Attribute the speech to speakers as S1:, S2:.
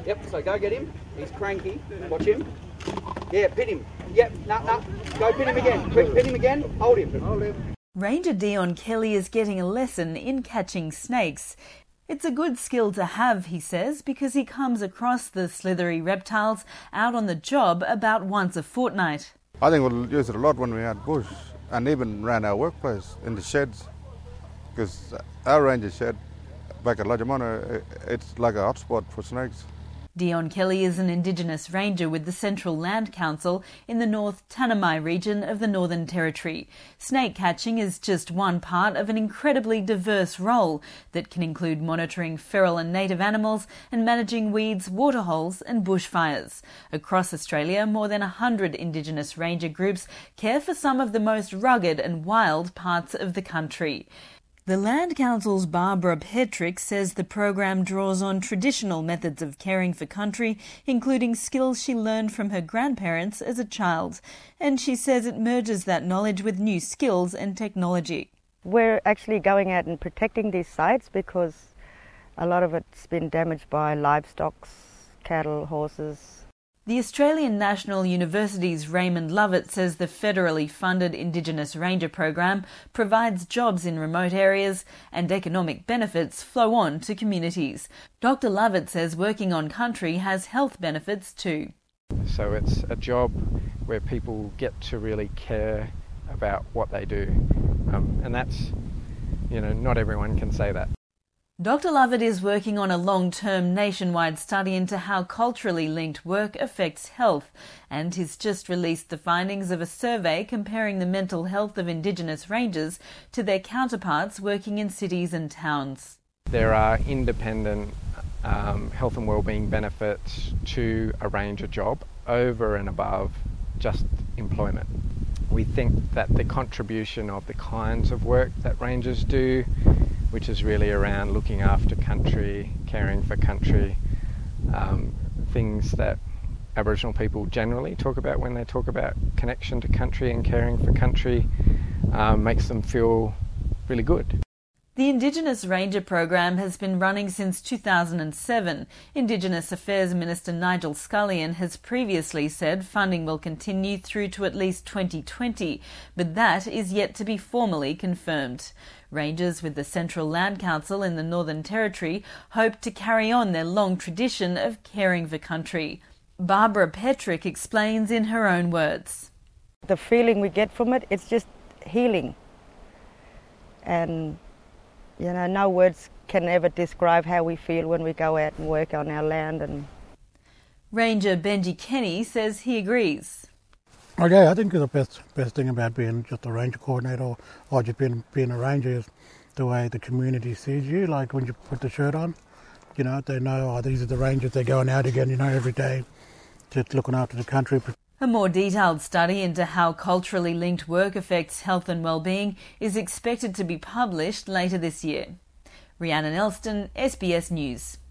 S1: Yep, so go get him. He's cranky. Watch him. Yeah, pit him. Yep, no. Go pit him again. Quick, pit him again. Hold him.
S2: Ranger Dion Kelly is getting a lesson in catching snakes. It's a good skill to have, he says, because he comes across the slithery reptiles out on the job about once a fortnight.
S3: I think we'll use it a lot when we're out bush and even around our workplace, in the sheds, because our ranger shed back at Lajamano, it's like a hotspot for snakes.
S2: Dion Kelly is an Indigenous ranger with the Central Land Council in the North Tanami region of the Northern Territory. Snake catching is just one part of an incredibly diverse role that can include monitoring feral and native animals and managing weeds, waterholes and bushfires. Across Australia, more than 100 Indigenous ranger groups care for some of the most rugged and wild parts of the country. The Land Council's Barbara Petrick says the program draws on traditional methods of caring for country, including skills she learned from her grandparents as a child. And she says it merges that knowledge with new skills and technology.
S4: We're actually going out and protecting these sites because a lot of it's been damaged by livestock, cattle, horses.
S2: The Australian National University's Raymond Lovett says the federally funded Indigenous Ranger program provides jobs in remote areas and economic benefits flow on to communities. Dr. Lovett says working on country has health benefits too.
S5: So it's a job where people get to really care about what they do. And that's, not everyone can say that.
S2: Dr. Lovett is working on a long-term nationwide study into how culturally linked work affects health, and he's just released the findings of a survey comparing the mental health of Indigenous rangers to their counterparts working in cities and towns.
S5: There are independent health and wellbeing benefits to a ranger job over and above just employment. We think that the contribution of the kinds of work that rangers do, which is really around looking after country, caring for country, things that Aboriginal people generally talk about when they talk about connection to country and caring for country, makes them feel really good.
S2: The Indigenous Ranger program has been running since 2007. Indigenous Affairs Minister Nigel Scullion has previously said funding will continue through to at least 2020, but that is yet to be formally confirmed. Rangers with the Central Land Council in the Northern Territory hope to carry on their long tradition of caring for country. Barbara Petrick explains in her own words.
S4: The feeling we get from it, it's just healing. And no words can ever describe how we feel when we go out and work on our land.
S2: Ranger Benji Kenny says he agrees.
S6: Okay, I think the best thing about being just a ranger coordinator or just being a ranger is the way the community sees you. Like when you put the shirt on, they know, these are the rangers, they're going out again, every day, just looking after the country.
S2: A more detailed study into how culturally linked work affects health and well-being is expected to be published later this year. Rhiannon Elston, SBS News.